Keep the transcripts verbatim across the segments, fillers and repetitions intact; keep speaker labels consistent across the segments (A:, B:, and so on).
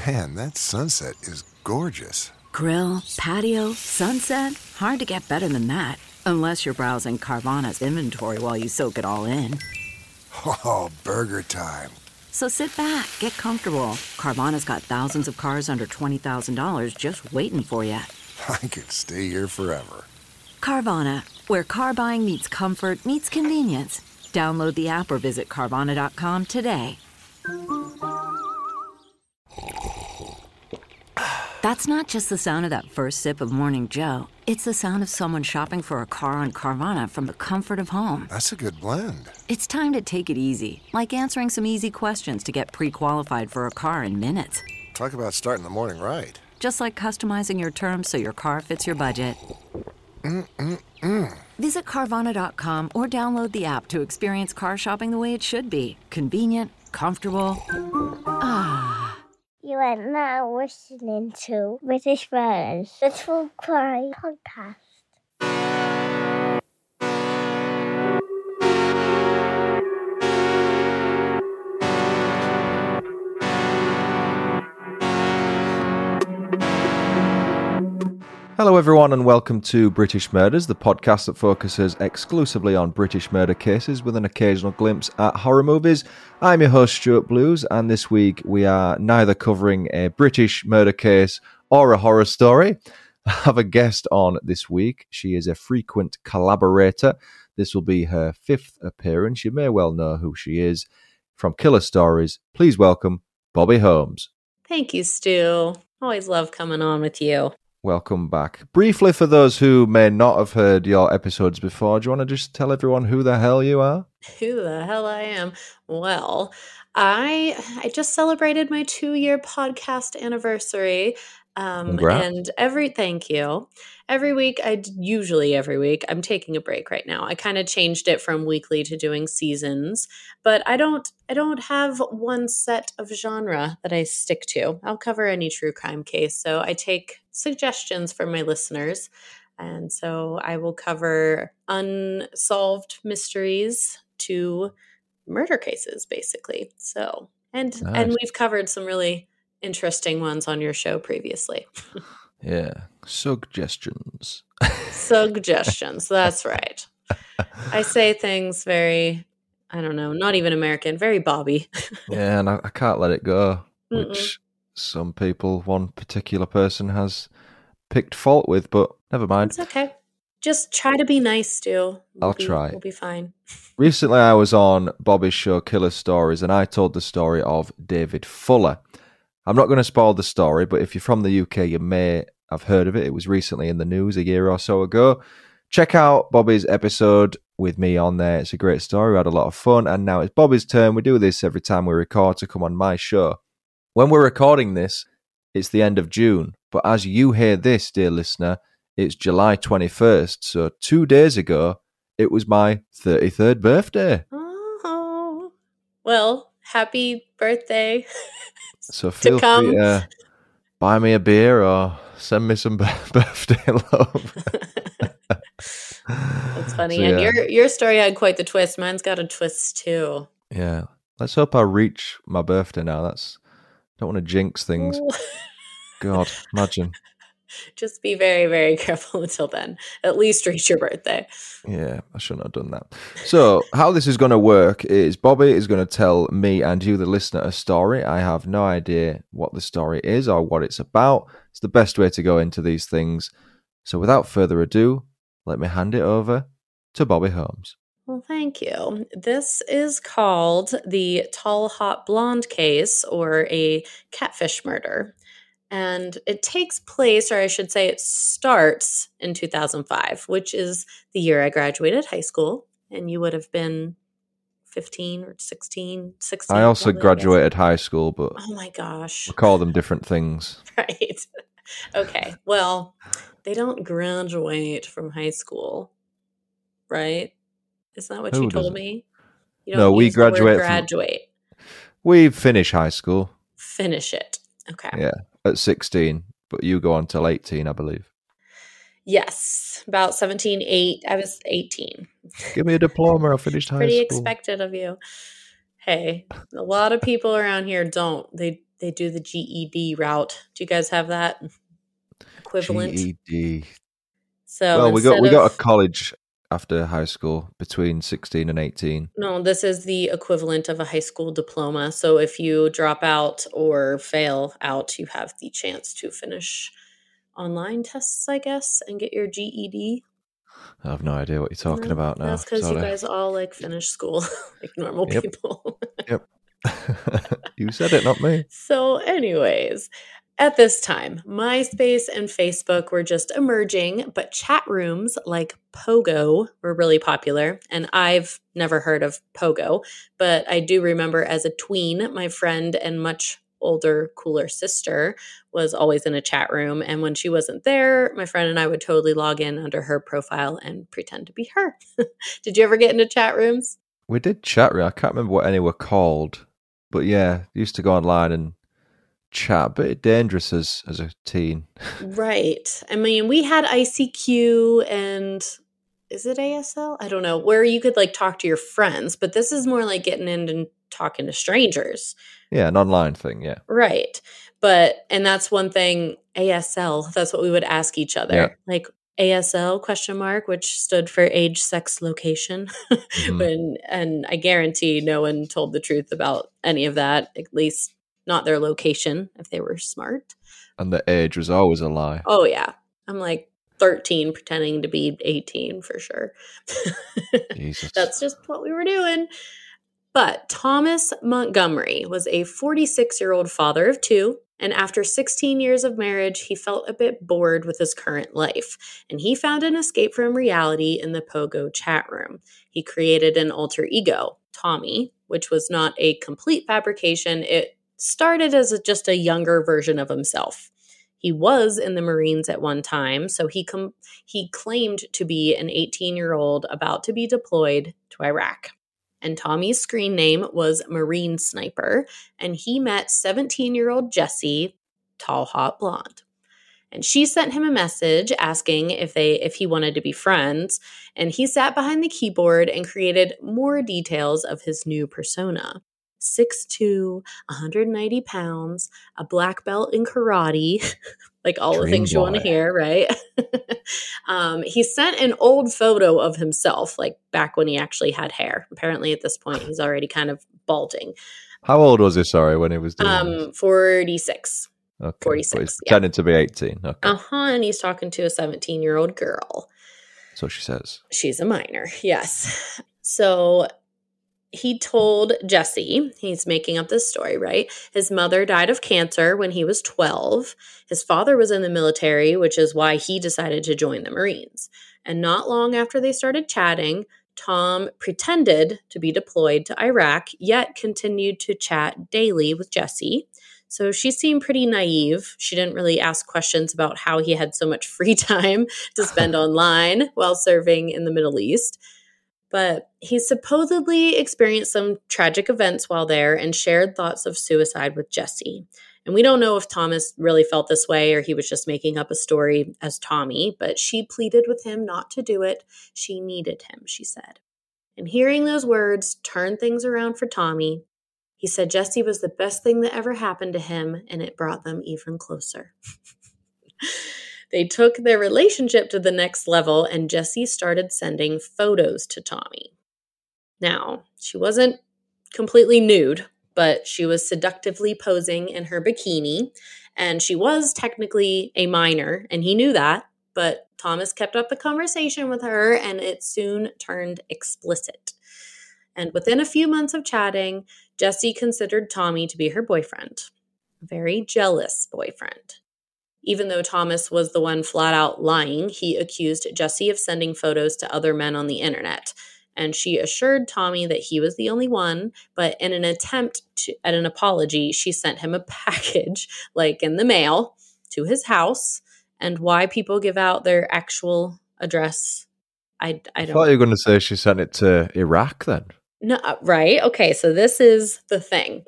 A: Man, that sunset is gorgeous.
B: Grill, patio, sunset. Hard to get better than that. Unless you're browsing Carvana's inventory while you soak it all in.
A: Oh, burger time.
B: So sit back, get comfortable. Carvana's got thousands of cars under twenty thousand dollars just waiting for you.
A: I could stay here forever.
B: Carvana, where car buying meets comfort, meets convenience. Download the app or visit Carvana dot com today. That's not just the sound of that first sip of Morning Joe. It's the sound of someone shopping for a car on Carvana from the comfort of home.
A: That's a good blend.
B: It's time to take it easy, like answering some easy questions to get pre-qualified for a car in minutes.
A: Talk about starting the morning right.
B: Just like customizing your terms so your car fits your budget.
A: Mm-mm-mm.
B: Visit Carvana dot com or download the app to experience car shopping the way it should be. Convenient, comfortable. Ah.
C: You are now listening to British Murders, the True Crime Podcast.
D: Hello everyone and welcome to British Murders, the podcast that focuses exclusively on British murder cases with an occasional glimpse at horror movies. I'm your host Stuart Blues, and this week we are neither covering a British murder case or a horror story. I have a guest on this week. She is a frequent collaborator. This will be her fifth appearance. You may well know who she is. From Killer Stories, please welcome Bobby Holmes.
E: Thank you, Stu. Always love coming on with you.
D: Welcome back. Briefly, for those who may not have heard your episodes before, do you want to just tell everyone who the hell you are?
E: Who the hell I am? Well, I I just celebrated my two-year podcast anniversary. Um,
D: Congrats.
E: and every thank you. Every week, I usually every week, I'm taking a break right now. I kind of changed it from weekly to doing seasons, but I don't I don't have one set of genre that I stick to. I'll cover any true crime case, so I take suggestions from my listeners, and so I will cover unsolved mysteries to murder cases, basically. So and
D: Nice.
E: and we've covered some really interesting ones on your show previously.
D: Yeah, suggestions.
E: Suggestions, that's right. I say things very, I don't know, not even American, very Bobby.
D: Yeah, and I, I can't let it go,
E: Mm-mm.
D: which some people, one particular person has picked fault with, but never mind.
E: It's okay. Just try to be nice, Stu. We'll
D: I'll
E: be,
D: try.
E: We'll be fine.
D: Recently, I was on Bobby's show, Killer Stories, and I told the story of David Fuller. I'm not going to spoil the story, but if you're from the U K, you may have heard of it. It was recently in the news a year or so ago. Check out Bobby's episode with me on there. It's a great story. We had a lot of fun, and now it's Bobby's turn. We do this every time we record to come on my show. When we're recording this, it's the end of June, but as you hear this, dear listener, it's July twenty-first, so two days ago, it was my thirty-third birthday.
E: Oh, well, happy birthday.
D: So feel
E: come.
D: free to buy me a beer or send me some b- birthday love.
E: That's funny.
D: So,
E: and
D: yeah.
E: your your story had quite the twist. Mine's got a twist too.
D: Yeah, let's hope I reach my birthday now. That's don't want to jinx things.
E: Ooh.
D: God, imagine.
E: Just be very, very careful until then. At least reach your birthday.
D: Yeah, I shouldn't have done that. So, how this is going to work is Bobby is going to tell me and you, the listener, a story. I have no idea what the story is or what it's about. It's the best way to go into these things. So, without further ado, let me hand it over to Bobby Holmes.
E: Well, thank you. This is called the Tall Hot Blonde case, or a catfish murder. And it takes place, or I should say it starts in two thousand five, which is the year I graduated high school. And you would have been fifteen or sixteen, sixteen.
D: I also
E: probably, I
D: graduated high school, but
E: guess. Oh my gosh.
D: we call them different things.
E: Right. Okay. Well, they don't graduate from high school, right? Isn't that what
D: Who
E: you told
D: doesn't?
E: me? You
D: No, we
E: use the word
D: graduate from-
E: graduate.
D: We finish high school,
E: Finish it. Okay.
D: yeah, at sixteen, but you go on till eighteen, I believe.
E: Yes. About seventeen, eight. I was eighteen.
D: Give me a diploma, I finished high
E: Pretty
D: school.
E: expected of you. Hey, a lot of people around here don't. They they do the G E D route. Do you guys have that equivalent?
D: G E D.
E: So
D: Well, we got we
E: instead
D: got
E: of-
D: a college after high school between sixteen and eighteen.
E: No, this is the equivalent of a high school diploma. So if you drop out or fail out, you have the chance to finish online tests, I guess, and get your G E D.
D: I have no idea what you're talking
E: No,
D: about now.
E: That's because you
D: Sorry.
E: guys all like finish school like normal
D: Yep.
E: people.
D: Yep. You said it, not me.
E: So, anyways, at this time, MySpace and Facebook were just emerging, but chat rooms like Pogo were really popular. And I've never heard of Pogo, but I do remember as a tween, my friend and much older, cooler sister was always in a chat room. And when she wasn't there, my friend and I would totally log in under her profile and pretend to be her. Did you ever get into chat rooms?
D: We did chat room. I can't remember what any were called, but yeah, used to go online and chat. A bit dangerous as as a teen.
E: Right. I mean, we had I C Q and is it A S L? I don't know, where you could like talk to your friends, but this is more like getting in and talking to strangers.
D: Yeah, an online thing. Yeah.
E: Right. But, and that's one thing, A S L, that's what we would ask each other.
D: Yeah.
E: Like A S L question mark, which stood for age, sex, location.
D: Mhm.
E: When, and I guarantee no one told the truth about any of that, at least not their location if they were smart.
D: And the age was always a lie.
E: Oh, yeah. I'm like thirteen pretending to be eighteen for sure.
D: Jesus.
E: That's just what we were doing. But Thomas Montgomery was a forty-six-year-old father of two, and after sixteen years of marriage, he felt a bit bored with his current life, and he found an escape from reality in the Pogo chat room. He created an alter ego, Tommy, which was not a complete fabrication. It started as a, just a younger version of himself. He was in the Marines at one time, so he com- he claimed to be an eighteen-year-old about to be deployed to Iraq. And Tommy's screen name was Marine Sniper, and he met seventeen-year-old Jessie, tall, hot blonde. And she sent him a message asking if they if he wanted to be friends, and he sat behind the keyboard and created more details of his new persona. six foot two, one hundred ninety pounds, a black belt in karate, like all the
D: Dream
E: things you want to
D: boy.
E: hear, right? um, he sent an old photo of himself, like back when he actually had hair. Apparently at this point, he's already kind of balding.
D: How old was he, sorry, when he was doing this?
E: Um, forty-six.
D: Okay.
E: forty-six,
D: But he's
E: yeah.
D: pretending to be eighteen. Okay.
E: Uh-huh, and he's talking to a seventeen-year-old girl.
D: So she says.
E: She's a minor, yes. So he told Jessie, he's making up this story, right? His mother died of cancer when he was twelve. His father was in the military, which is why he decided to join the Marines. And not long after they started chatting, Tom pretended to be deployed to Iraq, yet continued to chat daily with Jessie. So she seemed pretty naive. She didn't really ask questions about how he had so much free time to spend online while serving in the Middle East. But he supposedly experienced some tragic events while there and shared thoughts of suicide with Jessie. And we don't know if Thomas really felt this way or he was just making up a story as Tommy, but she pleaded with him not to do it. She needed him, she said. And hearing those words turned things around for Tommy. He said Jessie was the best thing that ever happened to him, and it brought them even closer. They took their relationship to the next level, and Jessie started sending photos to Tommy. Now, she wasn't completely nude, but she was seductively posing in her bikini, and she was technically a minor, and he knew that, but Thomas kept up the conversation with her, and it soon turned explicit. And within a few months of chatting, Jessie considered Tommy to be her boyfriend, a very jealous boyfriend. Even though Thomas was the one flat out lying, he accused Jessie of sending photos to other men on the internet. And she assured Tommy that he was the only one, but in an attempt to, at an apology, she sent him a package, like in the mail, to his house. And why people give out their actual address, I, I
D: I
E: don't
D: thought you were going to say she sent it to Iraq then.
E: No, right? Okay, so this is the thing.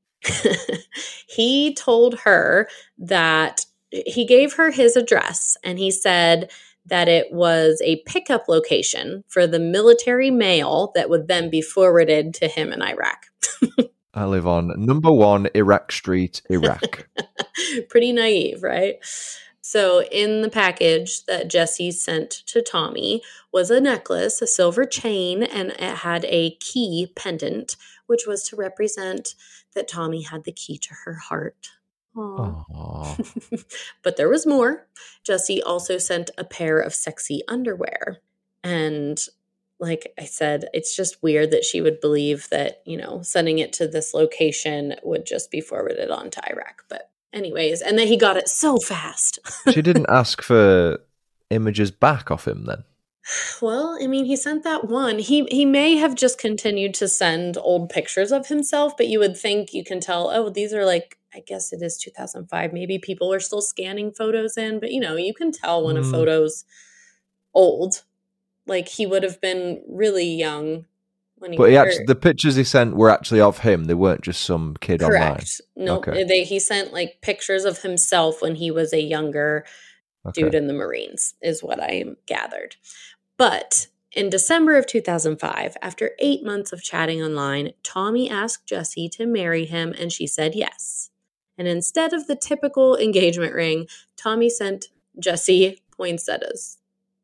E: He told her that he gave her his address, and he said that it was a pickup location for the military mail that would then be forwarded to him in Iraq.
D: I live on number one Iraq Street, Iraq.
E: Pretty naive, right? So in the package that Jesse sent to Tommy was a necklace, a silver chain, and it had a key pendant, which was to represent that Tommy had the key to her heart. Aww.
D: Aww.
E: But there was more. Jesse also sent a pair of sexy underwear. And like I said, it's just weird that she would believe that, you know, sending it to this location would just be forwarded on to Iraq. But anyways, and then he got it so fast.
D: She didn't ask for images back off him then?
E: Well, I mean, he sent that one. He he may have just continued to send old pictures of himself, but you would think you can tell, oh, these are like, I guess it is two thousand five. Maybe people are still scanning photos in, but you know, you can tell when mm. a photo's old. Like he would have been really young when he
D: But he actually, the pictures he sent were actually of him. They weren't just some kid
E: Correct.
D: online.
E: No, okay. they, he sent like pictures of himself when he was a younger okay. dude in the Marines, is what I gathered. But in December of two thousand five, after eight months of chatting online, Tommy asked Jesse to marry him, and she said yes. And instead of the typical engagement ring, Tommy sent Jesse poinsettias.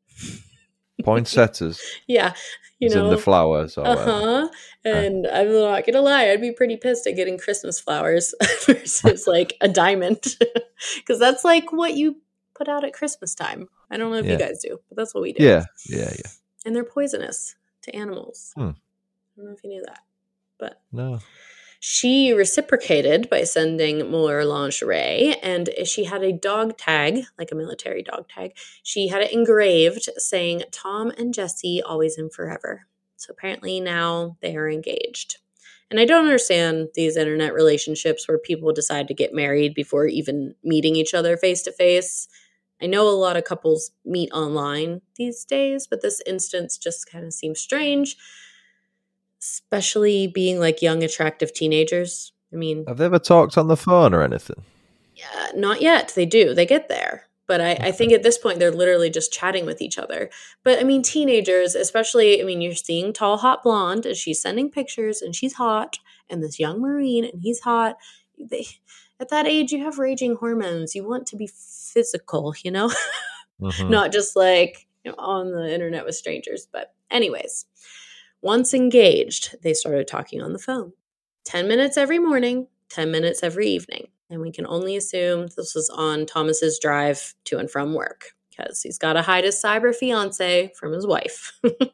D: Poinsettias?
E: Yeah. You
D: As
E: know,
D: in the flowers. Or
E: uh-huh. And uh. I'm not going to lie, I'd be pretty pissed at getting Christmas flowers versus like a diamond. Because that's like what you put out at Christmas time. I don't know if yeah. you guys do, but that's what we do.
D: Yeah, yeah, yeah.
E: And they're poisonous to animals.
D: Hmm.
E: I don't know if you knew that. But
D: no.
E: She reciprocated by sending more lingerie, and she had a dog tag, like a military dog tag. She had it engraved saying, Tom and Jesse, always and forever. So apparently now they are engaged. And I don't understand these internet relationships where people decide to get married before even meeting each other face to face. I know a lot of couples meet online these days, but this instance just kind of seems strange. Especially being like young, attractive teenagers. I mean,
D: have they ever talked on the phone or anything?
E: Yeah, not yet. They do. They get there. But I, I think at this point, they're literally just chatting with each other. But I mean, teenagers, especially, I mean, you're seeing tall, hot blonde, and she's sending pictures, and she's hot, and this young Marine, and he's hot. They, at that age, you have raging hormones. You want to be physical, you know? Mm-hmm. Not just like, you know, on the internet with strangers. But anyways. Once engaged, they started talking on the phone. ten minutes every morning, ten minutes every evening. And we can only assume this was on Thomas's drive to and from work because he's got to hide his cyber fiance from his wife.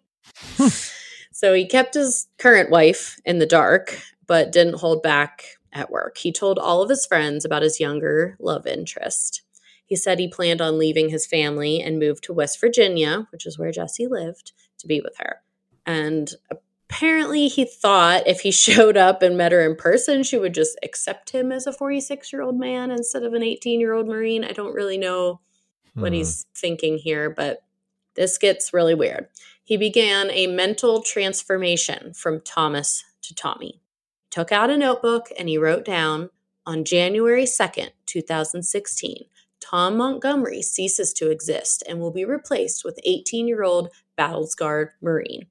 E: So he kept his current wife in the dark, but didn't hold back at work. He told all of his friends about his younger love interest. He said he planned on leaving his family and moved to West Virginia, which is where Jesse lived, to be with her. And apparently he thought if he showed up and met her in person, she would just accept him as a forty-six-year-old man instead of an eighteen-year-old Marine. I don't really know what hmm. he's thinking here, but this gets really weird. He began a mental transformation from Thomas to Tommy. He took out a notebook and he wrote down, on January second, twenty sixteen, Tom Montgomery ceases to exist and will be replaced with eighteen-year-old battle-scarred Marine.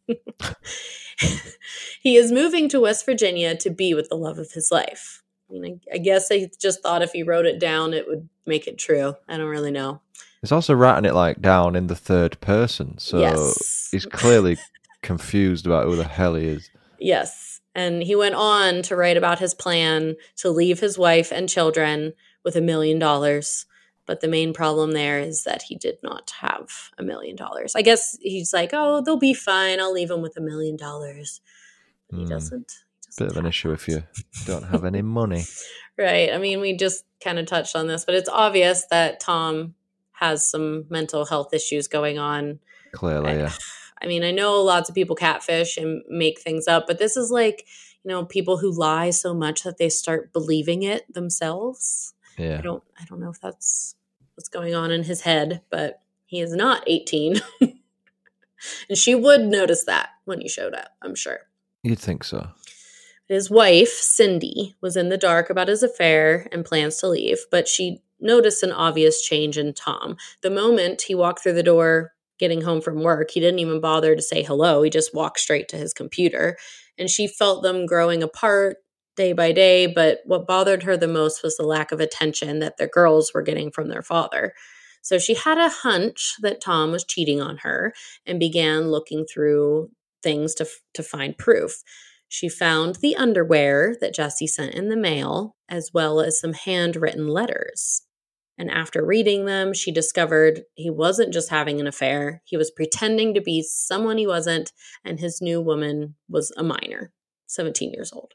E: He is moving to West Virginia to be with the love of his life. I mean, I, I guess I just thought if he wrote it down, it would make it true. I don't really know.
D: He's also writing it like down in the third person, so yes. He's clearly confused about who the hell he is.
E: Yes, and he went on to write about his plan to leave his wife and children with a million dollars. But the main problem there is that he did not have a million dollars. I guess he's like, oh, they'll be fine. I'll leave them with a million dollars. But he
D: mm.
E: doesn't.
D: Bit of an issue if you don't have any money.
E: Right. I mean, we just kind of touched on this, but it's obvious that Tom has some mental health issues going on.
D: Clearly,
E: I,
D: yeah.
E: I mean, I know lots of people catfish and make things up, but this is like, you know, people who lie so much that they start believing it themselves.
D: Yeah.
E: I don't I don't know if that's what's going on in his head, but he is not eighteen. And she would notice that when he showed up, I'm sure.
D: You'd think so.
E: His wife, Cindy, was in the dark about his affair and plans to leave, but she noticed an obvious change in Tom. The moment he walked through the door getting home from work, he didn't even bother to say hello. He just walked straight to his computer. And she felt them growing apart day by day, but what bothered her the most was the lack of attention that the girls were getting from their father. So she had a hunch that Tom was cheating on her and began looking through things to, to find proof. She found the underwear that Jesse sent in the mail, as well as some handwritten letters. And after reading them, she discovered he wasn't just having an affair. He was pretending to be someone he wasn't, and his new woman was a minor, seventeen years old.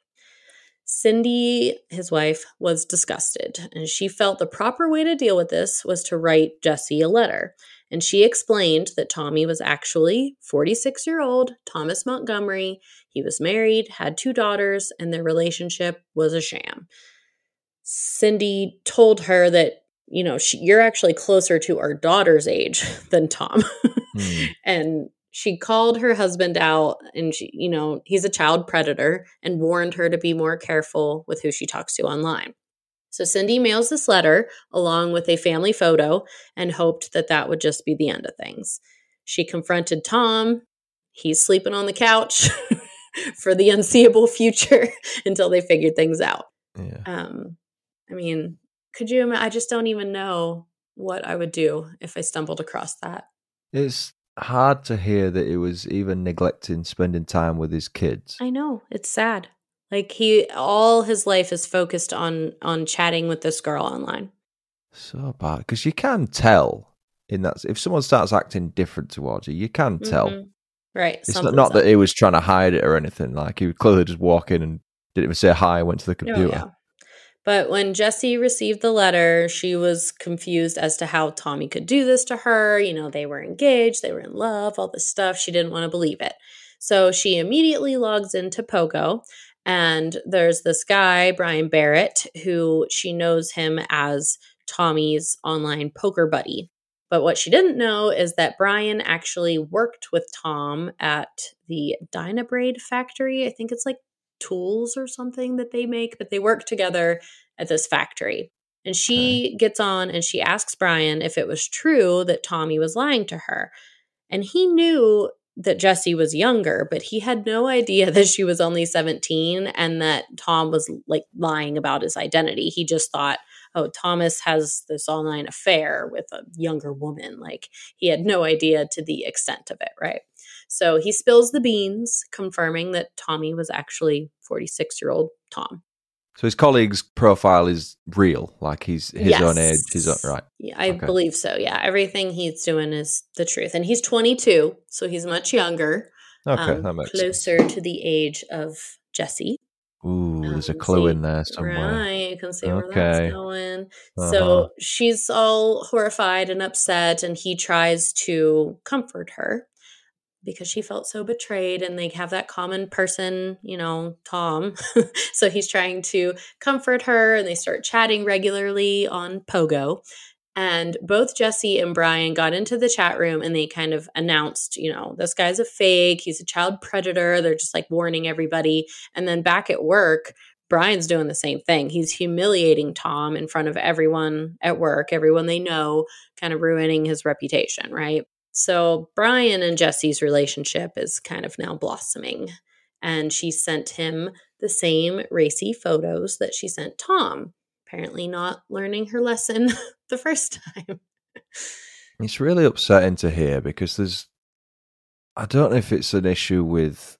E: Cindy, his wife, was disgusted, and she felt the proper way to deal with this was to write Jesse a letter. And she explained that Tommy was actually forty-six-year-old Thomas Montgomery. He was married, had two daughters, and their relationship was a sham. Cindy told her that, you know, she, you're actually closer to our daughter's age than Tom. mm. And she called her husband out, and she, you know, he's a child predator, and warned her to be more careful with who she talks to online. So Cindy mails this letter along with a family photo and hoped that that would just be the end of things. She confronted Tom. He's sleeping on the couch for the unseeable future until they figured things out.
D: Yeah.
E: Um, I mean, could you imagine? I just don't even know what I would do if I stumbled across that.
D: It's hard to hear that he was even neglecting spending time with his kids.
E: I know. It's sad. Like he, all his life is focused on on chatting with this girl online.
D: So bad, because you can tell in that if someone starts acting different towards you, you can tell.
E: Mm-hmm. Right.
D: It's not, not that he was trying to hide it or anything. Like he would clearly just walk in and didn't even say hi and went to the computer.
E: Oh, yeah. But when Jessie received the letter, she was confused as to how Tommy could do this to her. You know, they were engaged, they were in love, all this stuff. She didn't want to believe it. So she immediately logs into Pogo. And there's this guy, Brian Barrett, who she knows him as Tommy's online poker buddy. But what she didn't know is that Brian actually worked with Tom at the Dynabraid factory. I think it's like tools or something that they make, but they work together at this factory. And she okay. gets on and she asks Brian if it was true that Tommy was lying to her. And he knew that Jessie was younger, but he had no idea that she was only seventeen and that Tom was like lying about his identity. He just thought, oh, Thomas has this online affair with a younger woman. Like he had no idea to the extent of it, right? So he spills the beans, confirming that Tommy was actually forty-six-year-old Tom.
D: So his colleague's profile is real, like he's his
E: yes.
D: own age, his own, right?
E: Yeah, I
D: okay.
E: believe so. Yeah, everything he's doing is the truth, and he's twenty-two, so he's much younger.
D: Okay,
E: um,
D: that makes
E: closer
D: sense.
E: to the age of Jessie.
D: Ooh, there's a
E: Um,
D: clue
E: see-
D: in there somewhere.
E: Right, you can see where
D: Okay.
E: that's going.
D: Uh-huh.
E: So she's all horrified and upset, and he tries to comfort her because she felt so betrayed, and they have that common person, you know, Tom. So he's trying to comfort her, and they start chatting regularly on Pogo. And both Jessie and Brian got into the chat room and they kind of announced, you know, this guy's a fake. He's a child predator. They're just like warning everybody. And then back at work, Brian's doing the same thing. He's humiliating Tom in front of everyone at work, everyone they know, kind of ruining his reputation, right? So Brian and Jessie's relationship is kind of now blossoming. And she sent him the same racy photos that she sent Tom. Apparently not learning her lesson the first time.
D: It's really upsetting to hear because there's, I don't know if it's an issue with,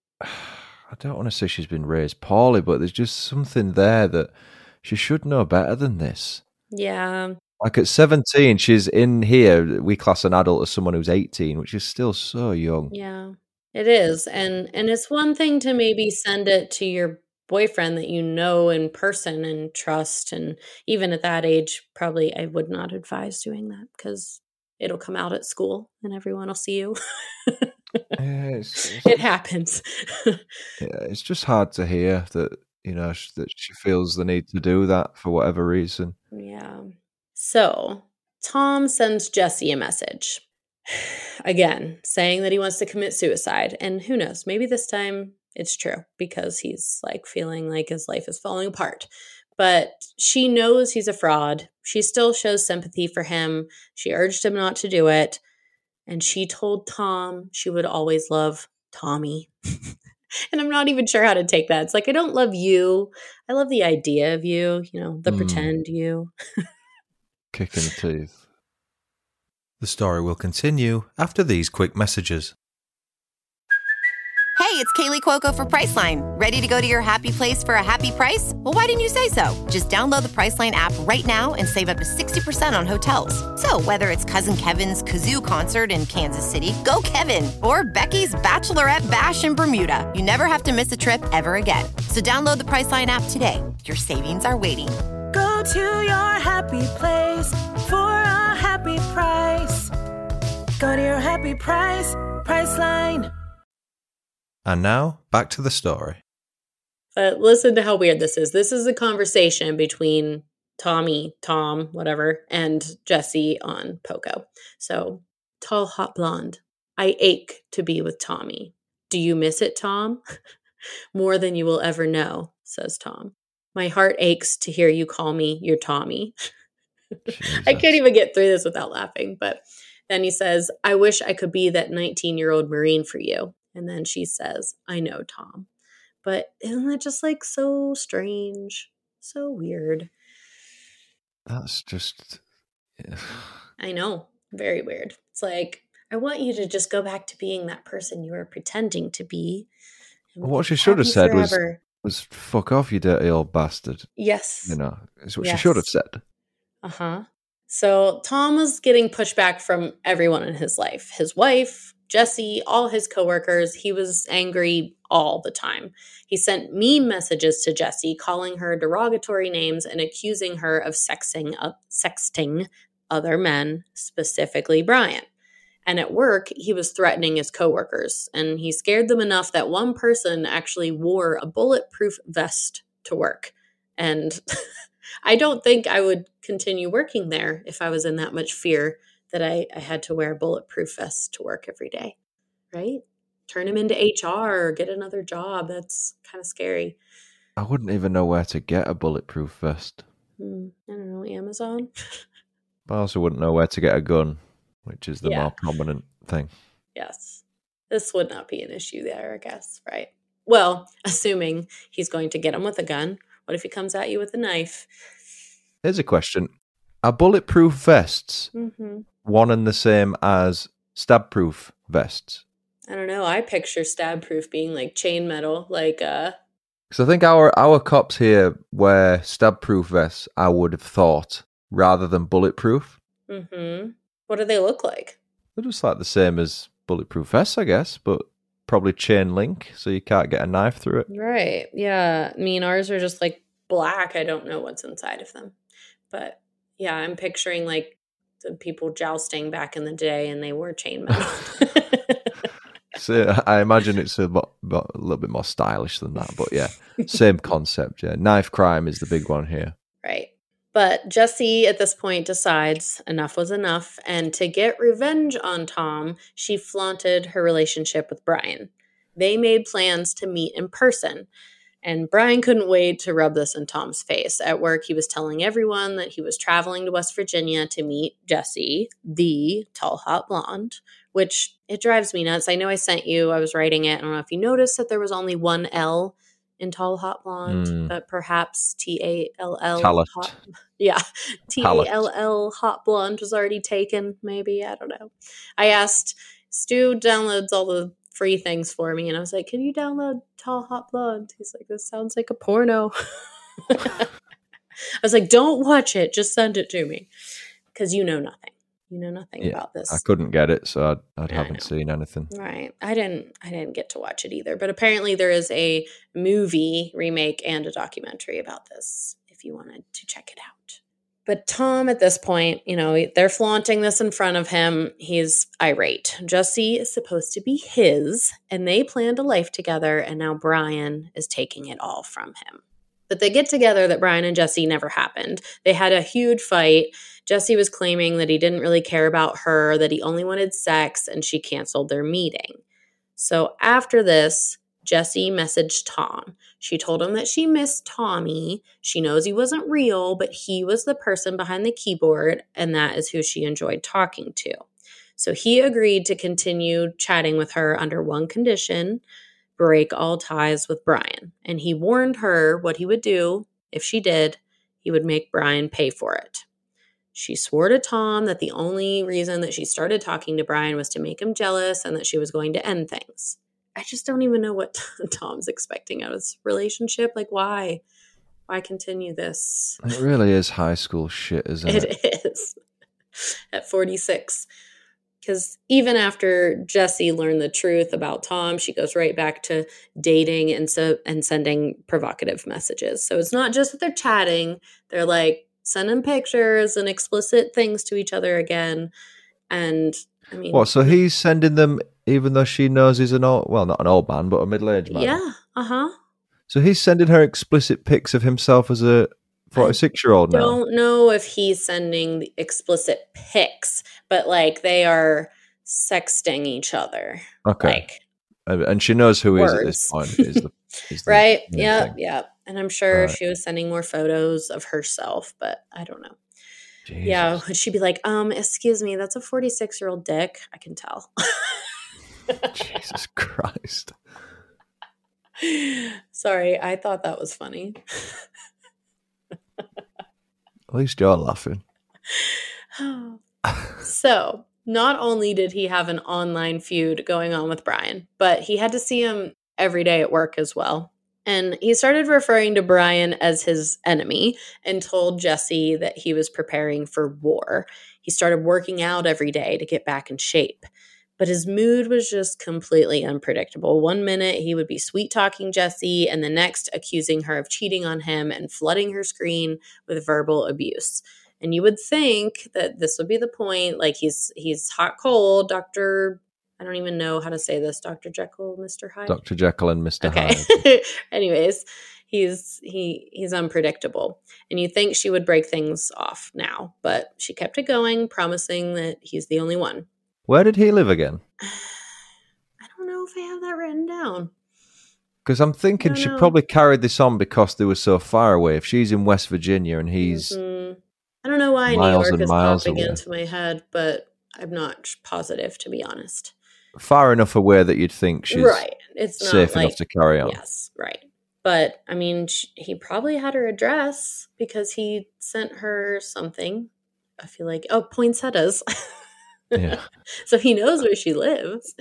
D: I don't want to say she's been raised poorly, but there's just something there that she should know better than this.
E: Yeah.
D: Like at seventeen, she's in here, we class an adult as someone who's eighteen, which is still so young.
E: Yeah, it is. And and it's one thing to maybe send it to your boyfriend that you know in person and trust. And even at that age, probably I would not advise doing that because it'll come out at school and everyone will see you.
D: Yeah, it's, it's,
E: It happens.
D: yeah, it's just hard to hear that, you know, sh- that she feels the need to do that for whatever reason.
E: Yeah. So Tom sends Jessie a message. Again, saying that he wants to commit suicide. And who knows, maybe this time it's true because he's like feeling like his life is falling apart. But she knows he's a fraud. She still shows sympathy for him. She urged him not to do it. And she told Tom she would always love Tommy. And I'm not even sure how to take that. It's like, I don't love you. I love the idea of you, you know, the
D: Mm.
E: pretend you.
D: Kick in the teeth. The story will continue after these quick messages.
F: Hey, it's Kaylee Cuoco for Priceline. Ready to go to your happy place for a happy price? Well, why didn't you say so? Just download the Priceline app right now and save up to sixty percent on hotels. So whether it's Cousin Kevin's Kazoo Concert in Kansas City, go Kevin, or Becky's Bachelorette Bash in Bermuda, you never have to miss a trip ever again. So download the Priceline app today. Your savings are waiting.
G: Go to your happy place for a happy price. Go to your happy price, Priceline.
D: And now, back to the story.
E: But listen to how weird this is. This is a conversation between Tommy, Tom, whatever, and Jesse on Poco. So, tall, hot blonde. I ache to be with Tommy. Do you miss it, Tom? More than you will ever know, says Tom. My heart aches to hear you call me your Tommy. I can't even get through this without laughing. But then he says, I wish I could be that nineteen-year-old Marine for you. And then she says, I know, Tom. But isn't that just like so strange? So weird.
D: That's just...
E: I know. Very weird. It's like, I want you to just go back to being that person you were pretending to be. And
D: What she
E: be
D: should have
E: happy
D: said was,
E: forever.
D: was, fuck off, you dirty old bastard.
E: Yes.
D: You know, it's what
E: Yes.
D: she should have said.
E: Uh-huh. So Tom was getting pushback from everyone in his life. His wife, Jesse, all his coworkers. He was angry all the time. He sent meme messages to Jesse, calling her derogatory names and accusing her of sexing, uh, sexting other men, specifically Brian. And at work, he was threatening his coworkers, and he scared them enough that one person actually wore a bulletproof vest to work. And I don't think I would continue working there if I was in that much fear that I, I had to wear a bulletproof vest to work every day, right? Turn him into H R or get another job. That's kind of scary.
D: I wouldn't even know where to get a bulletproof vest.
E: Hmm, I don't know, Amazon?
D: But I also wouldn't know where to get a gun, which is the
E: Yeah.
D: more prominent thing.
E: Yes. This would not be an issue there, I guess, right? Well, assuming he's going to get him with a gun. What if he comes at you with a knife?
D: Here's a question. Are bulletproof vests
E: Mm-hmm.
D: one and the same as stab-proof vests?
E: I don't know. I picture stab-proof being like chain metal, like uh
D: Because I think our, our cops here wear stab-proof vests, I would have thought, rather than bulletproof.
E: mm-hmm. What do they look like?
D: They're just like the same as bulletproof vests, I guess, but probably chain link, so you can't get a knife through it.
E: Right. Yeah. I mean, ours are just like black. I don't know what's inside of them. But yeah, I'm picturing like the people jousting back in the day and they wore chain metal.
D: So I imagine it's a, bo- bo- a little bit more stylish than that, but yeah, same concept. Yeah, knife crime is the big one here.
E: Right. But Jessie at this point decides enough was enough. And to get revenge on Tom, she flaunted her relationship with Brian. They made plans to meet in person. And Brian couldn't wait to rub this in Tom's face. At work, he was telling everyone that he was traveling to West Virginia to meet Jessie, the tall, hot blonde, which it drives me nuts. I know I sent you, I was writing it. I don't know if you noticed that there was only one L in tall, hot blonde,
D: Mm.
E: but perhaps T A L L.
D: Talent.
E: Hot, yeah, T A
D: Talent.
E: L L hot blonde was already taken, maybe. I don't know. I asked, Stu downloads all the free things for me, and I was like, can you download tall, hot blonde? He's like, this sounds like a porno. I was like, don't watch it, just send it to me, because you know nothing. You know nothing
D: Yeah,
E: about this.
D: I couldn't get it, so I, I
E: Yeah, I
D: haven't
E: know.
D: seen anything.
E: Right. I didn't I didn't get to watch it either. But apparently there is a movie remake and a documentary about this if you wanted to check it out. But Tom at this point, you know, they're flaunting this in front of him. He's irate. Jessie is supposed to be his, and they planned a life together, and now Brian is taking it all from him. But they get together that Brian and Jessie never happened. They had a huge fight. Jessie was claiming that he didn't really care about her, that he only wanted sex, and she canceled their meeting. So after this, Jessie messaged Tom. She told him that she missed Tommy. She knows he wasn't real, but he was the person behind the keyboard, and that is who she enjoyed talking to. So he agreed to continue chatting with her under one condition, break all ties with Brian. And he warned her what he would do if she did. He would make Brian pay for it. She swore to Tom that the only reason that she started talking to Brian was to make him jealous and that she was going to end things. I just don't even know what Tom's expecting out of this relationship. Like, why? Why continue this?
D: It really is high school shit, isn't it?
E: It is. At forty-six. Because even after Jessie learned the truth about Tom, she goes right back to dating and so and sending provocative messages. So it's not just that they're chatting. They're like sending pictures and explicit things to each other again. And I mean...
D: What, so he's sending them even though she knows he's an old... Well, not an old man, but a middle-aged man.
E: Yeah, uh-huh.
D: So he's sending her explicit pics of himself as a forty-six-year-old now?
E: I don't know if he's sending the explicit pics, but like they are sexting each other.
D: Okay.
E: Like,
D: and, and she knows who he is at
E: words.
D: this point. Is the, is the
E: right?
D: main
E: Yeah,
D: thing.
E: yeah. And I'm sure
D: Right.
E: she was sending more photos of herself, but I don't know.
D: Jesus.
E: Yeah, would she be like, um, excuse me, that's a forty-six-year-old dick? I can tell.
D: Jesus Christ.
E: Sorry, I thought that was funny.
D: At least you're laughing.
E: So, not only did he have an online feud going on with Brian, but he had to see him every day at work as well. And he started referring to Brian as his enemy and told Jessie that he was preparing for war. He started working out every day to get back in shape. But his mood was just completely unpredictable. One minute he would be sweet-talking Jessie, and the next accusing her of cheating on him and flooding her screen with verbal abuse. And you would think that this would be the point, like he's he's hot cold, Doctor I don't even know how to say this, Doctor Jekyll, Mister Hyde.
D: Doctor Jekyll and Mister
E: Okay.
D: Hyde.
E: Anyways, he's he he's unpredictable. And you think she would break things off now, but she kept it going, promising that he's the only one.
D: Where did he live again?
E: I don't know if I have that written down.
D: Because I'm thinking
E: I don't
D: she
E: know.
D: probably carried this on because they were so far away. If she's in West Virginia and he's...
E: Mhm. I don't know why New
D: miles
E: York
D: and
E: is
D: miles
E: popping
D: away.
E: into my head, but I'm not positive, to be honest.
D: far enough away that you'd think she's
E: right. It's not
D: safe
E: like,
D: enough to carry on.
E: Yes, right. But, I mean, sh- he probably had her address because he sent her something. I feel like, oh, poinsettias.
D: Yeah.
E: So he knows where she lives.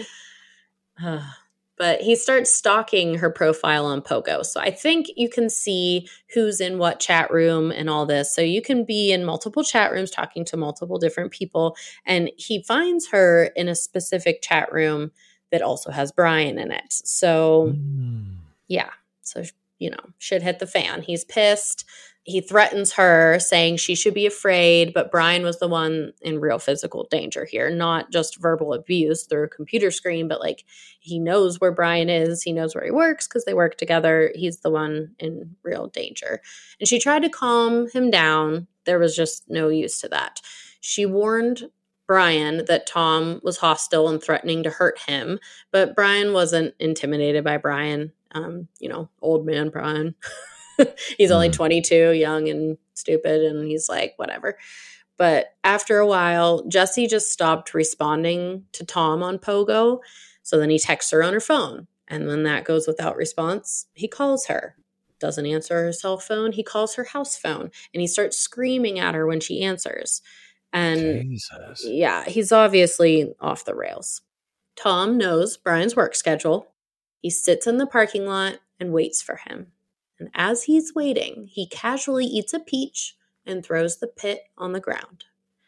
E: Uh, but he starts stalking her profile on Pogo. So I think you can see who's in what chat room and all this. So you can be in multiple chat rooms talking to multiple different people. And he finds her in a specific chat room that also has Brian in it. So
D: Mm.
E: yeah. So, you know, shit hit the fan. He's pissed. He threatens her, saying she should be afraid, but Brian was the one in real physical danger here, not just verbal abuse through a computer screen, but like he knows where Brian is. He knows where he works because they work together. He's the one in real danger. And she tried to calm him down. There was just no use to that. She warned Brian that Tom was hostile and threatening to hurt him, but Brian wasn't intimidated by Brian. Um, you know, old man Brian. He's only
D: Mhm.
E: twenty-two, young and stupid, and he's like, whatever. But after a while, Jessie just stopped responding to Tom on Pogo. So then he texts her on her phone. And when that goes without response, he calls her. Doesn't answer her cell phone. He calls her house phone. And he starts screaming at her when she answers. And
D: Jesus.
E: yeah, he's obviously off the rails. Tom knows Brian's work schedule. He sits in the parking lot and waits for him. And as he's waiting, he casually eats a peach and throws the pit on the ground.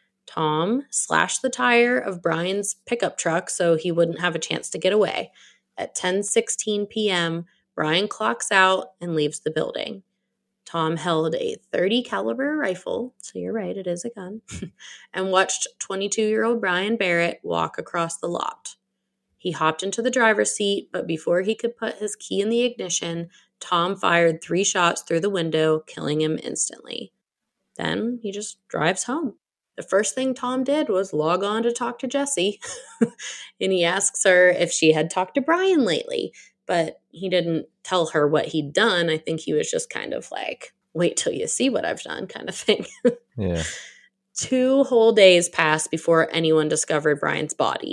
E: Tom slashed the tire of Brian's pickup truck so he wouldn't have a chance to get away. At ten sixteen p.m., Brian clocks out and leaves the building. Tom held a thirty caliber rifle, so you're right, it is a gun, and watched twenty-two-year-old Brian Barrett walk across the lot. He hopped into the driver's seat, but before he could put his key in the ignition, Tom fired three shots through the window, killing him instantly. Then he just drives home. The first thing Tom did was log on to talk to Jessie, and he asks her if she had talked to Brian lately, but he didn't tell her what he'd done. I think he was just kind of like, wait till you see what I've done kind of thing.
D: Yeah.
E: Two whole days passed before anyone discovered Brian's body.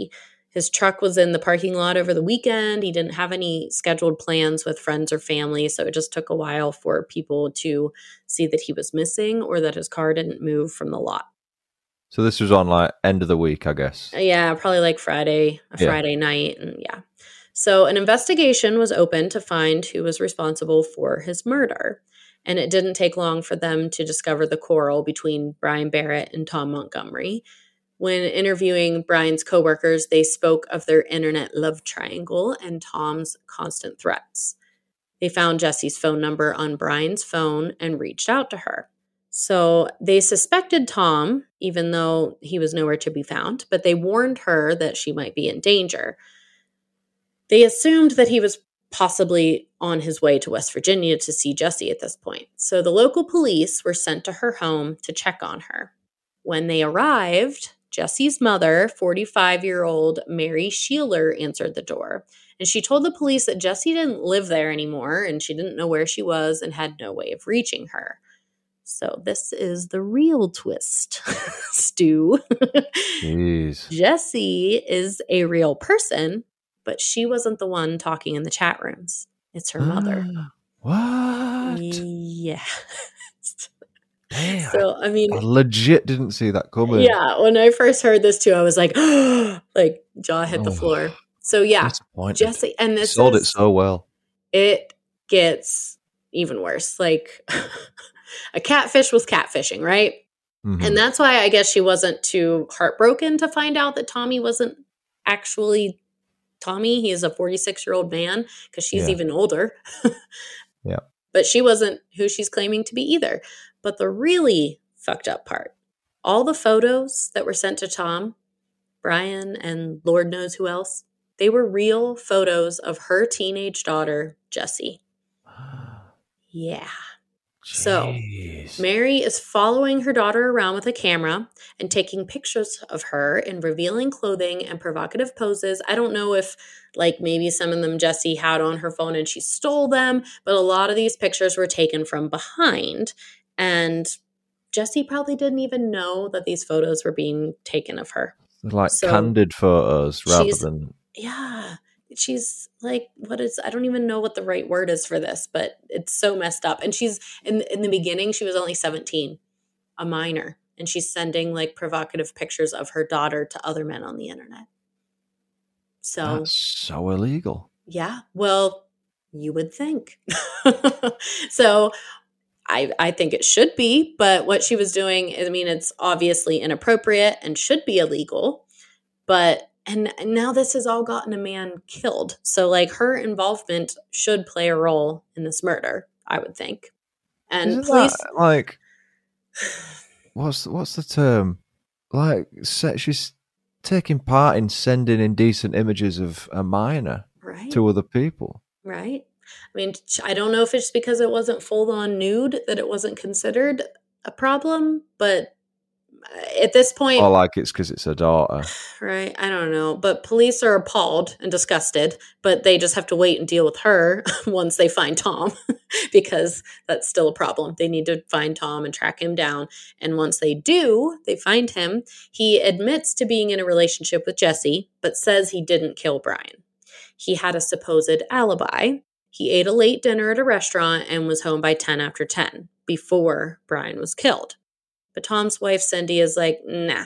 E: His truck was in the parking lot over the weekend. He didn't have any scheduled plans with friends or family, so it just took a while for people to see that he was missing or that his car didn't move from the lot.
D: So this was on like end of the week, I guess.
E: Yeah, probably like Friday, a
D: Yeah.
E: Friday night, and yeah. So an investigation was opened to find who was responsible for his murder, and it didn't take long for them to discover the quarrel between Brian Barrett and Tom Montgomery. When interviewing Brian's coworkers, they spoke of their internet love triangle and Tom's constant threats. They found Jesse's phone number on Brian's phone and reached out to her. So they suspected Tom, even though he was nowhere to be found, but they warned her that she might be in danger. They assumed that he was possibly on his way to West Virginia to see Jesse at this point. So the local police were sent to her home to check on her. When they arrived, Jesse's mother, forty-five-year-old Mary Sheeler, answered the door. And she told the police that Jesse didn't live there anymore and she didn't know where she was and had no way of reaching her. So this is the real twist, Stu.
D: Jeez.
E: Jesse is a real person, but she wasn't the one talking in the chat rooms. It's her mother.
D: What?
E: Yeah.
D: Damn.
E: So, I mean,
D: I legit didn't see that coming.
E: yeah, when I first heard this too, I was like, like jaw hit the
D: Oh.
E: floor. So yeah,
D: Disappointed.
E: Jesse, and this
D: Sold
E: is,
D: it so well.
E: it gets even worse. Like a catfish was catfishing, right?
D: Mhm.
E: And that's why I guess she wasn't too heartbroken to find out that Tommy wasn't actually Tommy. He is a forty-six-year-old man because she's
D: Yeah.
E: even older.
D: Yeah.
E: But she wasn't who she's claiming to be either. But the really fucked up part, all the photos that were sent to Tom, Brian, and Lord knows who else, they were real photos of her teenage daughter, Jessie. Yeah. So
D: Jeez.
E: Mary is following her daughter around with a camera and taking pictures of her in revealing clothing and provocative poses. I don't know if, like, maybe some of them Jessie had on her phone and she stole them, but a lot of these pictures were taken from behind. And Jessie probably didn't even know that these photos were being taken of her.
D: Like
E: So,
D: candid photos rather
E: she's-
D: than.
E: Yeah. She's like, what is, I don't even know what the right word is for this, but it's so messed up. And she's, in, in the beginning, she was only seventeen, a minor. And she's sending like provocative pictures of her daughter to other men on the internet. So,
D: That's so illegal.
E: yeah, well, you would think. So I, I think it should be, but what she was doing, I mean, it's obviously inappropriate and should be illegal, but And, and now this has all gotten a man killed. So, like, her involvement should play a role in this murder, I would think. And
D: Isn't
E: police,
D: that, like, what's what's the term? Like, se- she's taking part in sending indecent images of a minor
E: right?
D: to other people.
E: Right? I mean, I don't know if it's because it wasn't full on nude that it wasn't considered a problem, but at this point,
D: Or like it's because it's her daughter.
E: right? I don't know. But police are appalled and disgusted, but they just have to wait and deal with her once they find Tom because that's still a problem. They need to find Tom and track him down. And once they do, they find him. He admits to being in a relationship with Jesse, but says he didn't kill Brian. He had a supposed alibi. He ate a late dinner at a restaurant and was home by ten after ten before Brian was killed. But Tom's wife, Cindy, is like, nah.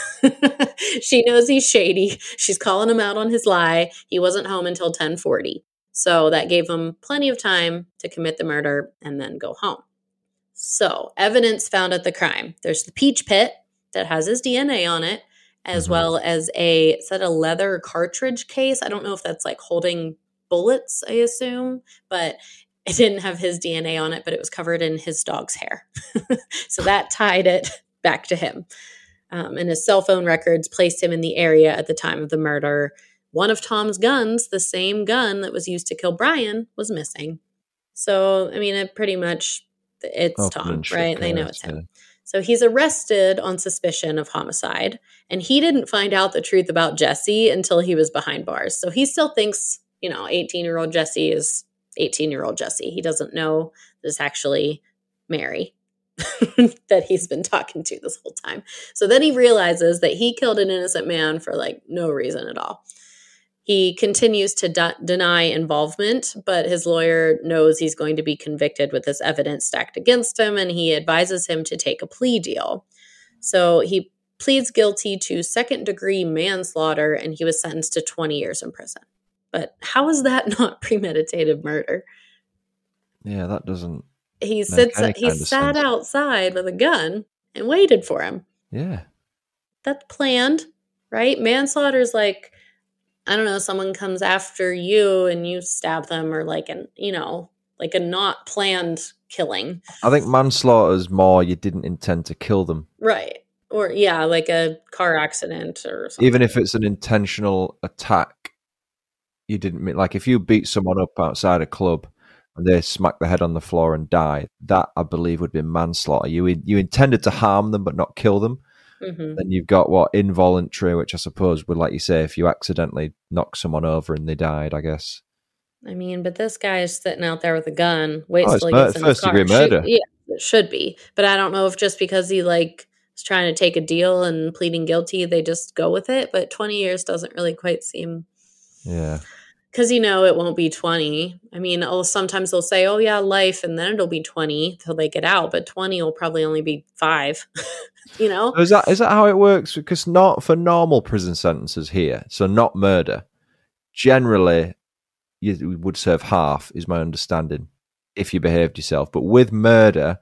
E: She knows he's shady. She's calling him out on his lie. He wasn't home until ten forty. So that gave him plenty of time to commit the murder and then go home. So evidence found at the crime. There's the peach pit that has his D N A on it, as
D: Mhm.
E: well as a, is that a leather cartridge case? I don't know if that's like holding bullets, I assume, but it didn't have his D N A on it, but it was covered in his dog's hair. So that tied it back to him. Um, and his cell phone records placed him in the area at the time of the murder. One of Tom's guns, the same gun that was used to kill Brian, was missing. So, I mean, it pretty much, it's
D: Open
E: Tom,
D: and shut
E: right? They know
D: case,
E: it's him.
D: yeah.
E: So he's arrested on suspicion of homicide. And he didn't find out the truth about Jesse until he was behind bars. So he still thinks, you know, eighteen-year-old Jesse is eighteen-year-old Jesse. He doesn't know this actually Mary. that he's been talking to this whole time. So then he realizes that he killed an innocent man for like no reason at all. He continues to de- deny involvement, but his lawyer knows he's going to be convicted with this evidence stacked against him, and he advises him to take a plea deal. So he pleads guilty to second-degree manslaughter, and he was sentenced to twenty years in prison. But how is that not premeditated murder?
D: Yeah, that doesn't.
E: He sits. He sat
D: sense.
E: outside with a gun and waited for him.
D: Yeah,
E: that's planned, right? Manslaughter is like, I don't know, someone comes after you and you stab them, or like an, you know, like a not planned killing.
D: I think manslaughter is more you didn't intend to kill them.
E: Right. Or, yeah, like a car accident or something.
D: Even if it's an intentional attack, you didn't mean, like if you beat someone up outside a club and they smack their head on the floor and die, that I believe would be manslaughter. You you intended to harm them but not kill them. Mm-hmm. Then you've got what involuntary, which I suppose would, like you say, if you accidentally knock someone over and they died, I guess.
E: I mean, but this guy is sitting out there with a gun, waits
D: oh,
E: till he gets in his car.
D: First degree murder.
E: Should, yeah, it should be. But I don't know if just because he like was trying to take a deal and pleading guilty, they just go with it. But twenty years doesn't really quite seem.
D: Yeah.
E: Because, you know, it won't be twenty. I mean, oh, sometimes they'll say, oh, yeah, life, and then it'll be twenty till they get out. But twenty will probably only be five, you know?
D: Is that is that how it works? Because not for normal prison sentences here, so not murder, generally you would serve half, is my understanding, if you behaved yourself. But with murder,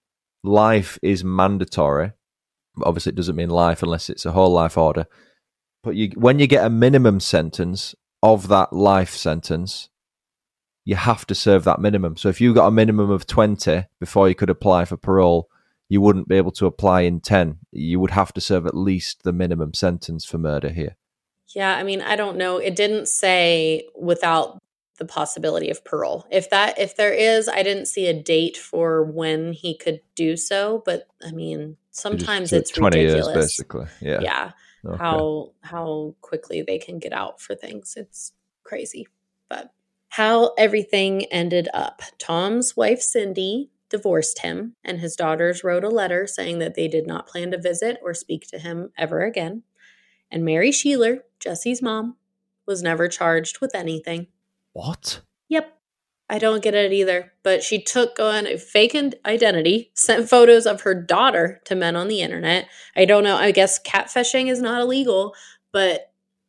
D: life is mandatory. Obviously, it doesn't mean life unless it's a whole life order. But you, when you get a minimum sentence of that life sentence, you have to serve that minimum. So if you got a minimum of twenty before you could apply for parole, you wouldn't be able to apply in ten. You would have to serve at least the minimum sentence for murder here.
E: Yeah, I mean, I don't know. It didn't say without the possibility of parole. If that, if there is, I didn't see a date for when he could do so. But I mean, sometimes it's
D: twenty
E: ridiculous.
D: years, basically. Yeah.
E: Yeah.
D: Okay.
E: How how quickly they can get out for things. It's crazy. But how everything ended up. Tom's wife, Cindy, divorced him, and his daughters wrote a letter saying that they did not plan to visit or speak to him ever again. And Mary Sheeler, Jesse's mom, was never charged with anything.
D: What?
E: Yep. I don't get it either. But she took on a fake identity, sent photos of her daughter to men on the internet. I don't know. I guess catfishing is not illegal, but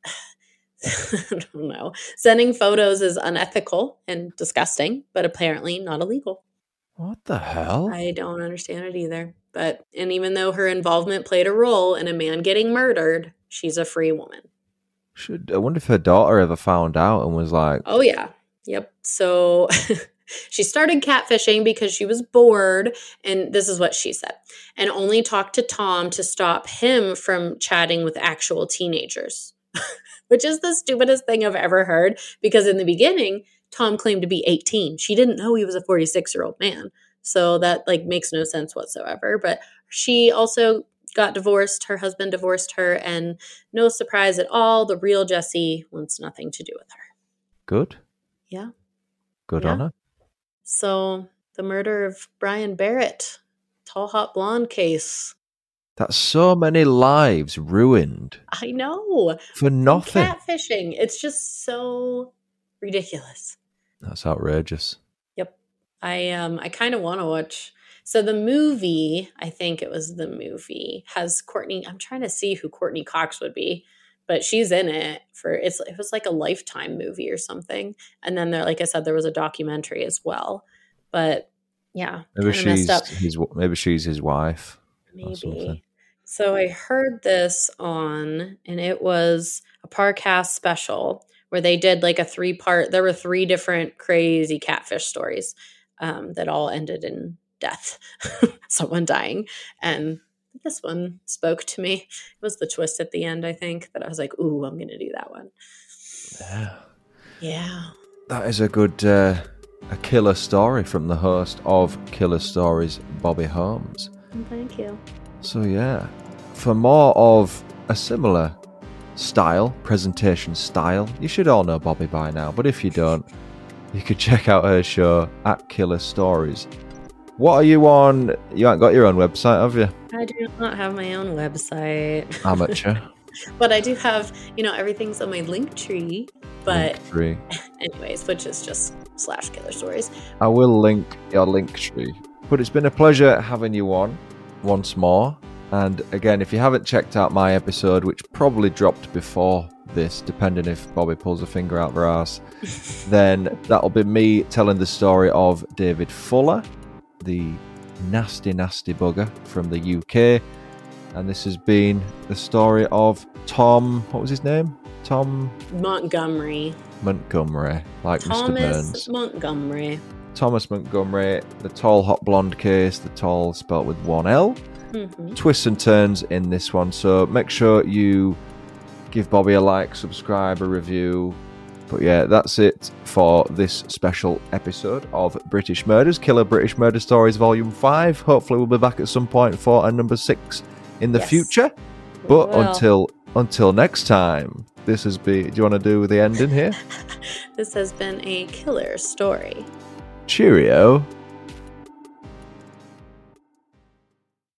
E: I don't know. Sending photos is unethical and disgusting, but apparently not illegal.
D: What the hell?
E: I don't understand it either. But, and even though her involvement played a role in a man getting murdered, she's a free woman.
D: Should I wonder if her daughter ever found out and was like,
E: oh, yeah. Yep. So she started catfishing because she was bored. And this is what she said. And only talked to Tom to stop him from chatting with actual teenagers, which is the stupidest thing I've ever heard. Because in the beginning, Tom claimed to be eighteen. She didn't know he was a forty-six-year-old man. So that like makes no sense whatsoever. But she also got divorced. Her husband divorced her. And no surprise at all, the real Jesse wants nothing to do with her.
D: Good.
E: Yeah.
D: Good
E: yeah.
D: on her.
E: So the murder of Brian Barrett, tall, hot blonde case.
D: That's so many lives ruined.
E: I know.
D: For nothing.
E: Catfishing. It's just so ridiculous.
D: That's outrageous.
E: Yep. I um I kind of want to watch. So the movie, I think it was the movie, has Courtney. I'm trying to see who Courtney Cox would be. But she's in it for it's. It was like a Lifetime movie or something, and then there, like I said, there was a documentary as well. But yeah,
D: maybe she's his. Maybe she's his wife.
E: Maybe. So I heard this on, and it was a Parcast special where they did like a three part. There were three different crazy catfish stories um, that all ended in death, someone dying, and this one spoke to me. It was the twist at the end, I think, that I was like, ooh, I'm going to do that one.
D: Yeah.
E: Yeah.
D: That is a good, uh, a killer story from the host of Killer Stories, Bobby Holmes.
E: Thank you.
D: So, yeah. For more of a similar style, presentation style, you should all know Bobby by now. But if you don't, you could check out her show at Killer Stories What are you on? You haven't got your own website, have you?
E: I do not have my own website.
D: Amateur.
E: But I do have, you know, everything's on my Linktree. But
D: Linktree.
E: anyways, which is just slash killer stories.
D: I will link your Linktree. But it's been a pleasure having you on once more. And again, if you haven't checked out my episode, which probably dropped before this, depending if Bobby pulls a finger out of her ass, then that'll be me telling the story of David Fuller, the nasty, nasty bugger from the U K. And this has been the story of Tom, what was his name? Tom
E: Montgomery.
D: Montgomery, like
E: Thomas
D: Mister Burns.
E: Montgomery.
D: Thomas Montgomery, the tall, hot blonde case, the tall spelt with one L.
E: Mm-hmm.
D: Twists and turns in this one, so make sure you give Bobby a like, subscribe, a review. But yeah, that's it for this special episode of British Murders, Killer British Murder Stories Volume five. Hopefully we'll be back at some point for a number six in the
E: Yes.
D: future. But
E: Well.
D: until until next time, this has been... Do you want to do the ending here?
E: This has been a killer story.
D: Cheerio.